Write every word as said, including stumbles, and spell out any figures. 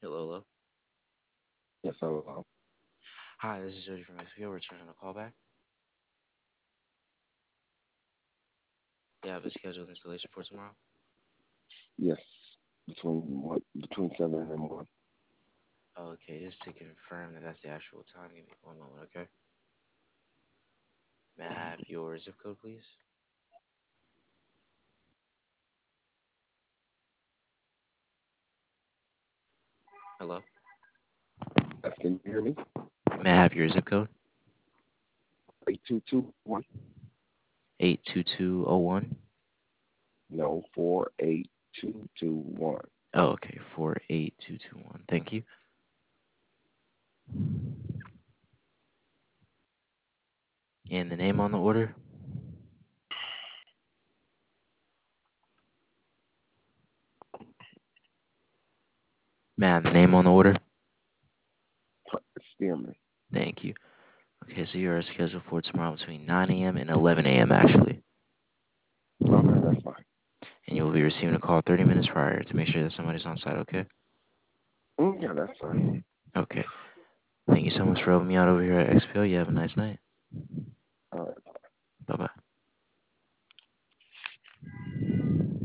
Lolo. Yes, hello. Hi, this is Jody from X P O, returning a callback. You have a scheduled installation for tomorrow? Yes, between what between seven and one. Okay, just to confirm that that's the actual time, give me one moment, okay? May I have your zip code, please? Hello? Yes, can you hear me? May I have your zip code? Eight two two one. eight two two oh one? No, four eight two two one. Oh, okay, four eight two two one. Thank you. And the name on the order? May I have the name on the order? Stearman. Thank you. Okay, so you are scheduled for tomorrow between nine a m and eleven a m actually. Okay, that's fine. And you will be receiving a call thirty minutes prior to make sure that somebody's on site, okay? Mm, yeah, that's fine. Okay. Thank you so much for helping me out over here at X P O. You have a nice night.